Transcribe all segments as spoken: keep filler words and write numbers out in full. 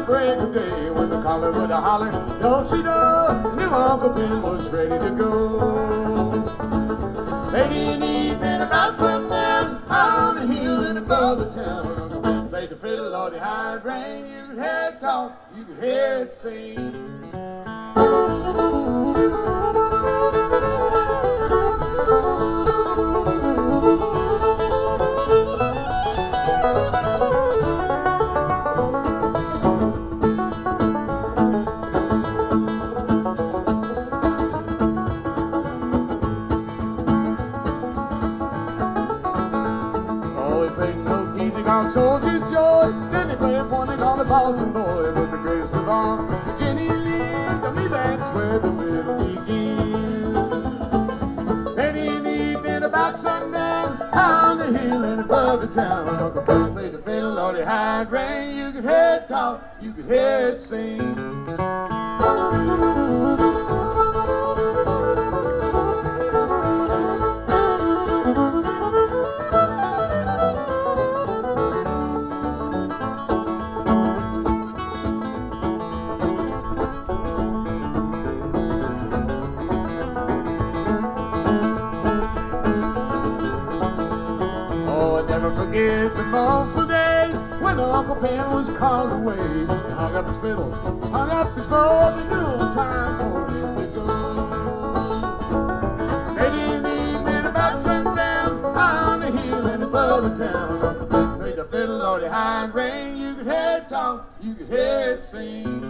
break of day, when the caller would holler, don't see no, knew Uncle Ben was ready to go. Late in the evening about sundown, on the hill and above the town, Uncle Ben played the fiddle, Lord, the high rain. You could hear it talk, you could hear it sing. On Soldier's Joy, then they play one they call the Boston Boy, but the greatest of all, Jenny Lee, to me that's where the fiddle begins. Then in the evening about sundown, on the hill and above the town, Uncle Ben played the fiddle, Lord, it had rain. You could hear it talk, you could hear it sing. Never forget the mournful day when Uncle Ben was called away. He hung up his fiddle, hung up his bow, they knew it was time for him to go. Late in the evening about sundown, on the hill and above the town, Uncle Ben played the fiddle, Lord, it high and rain. You could hear it talk, you could hear it sing.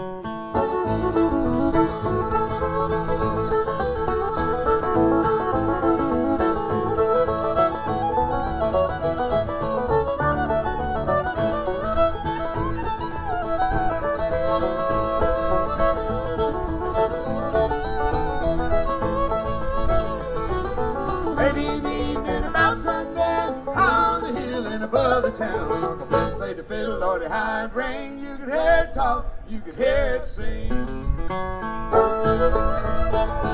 Late in the evening about sundown, on the hill and above the town, Uncle Ben played the fiddle, Lord, it high and rain. You could hear it talk, you could hear it sing.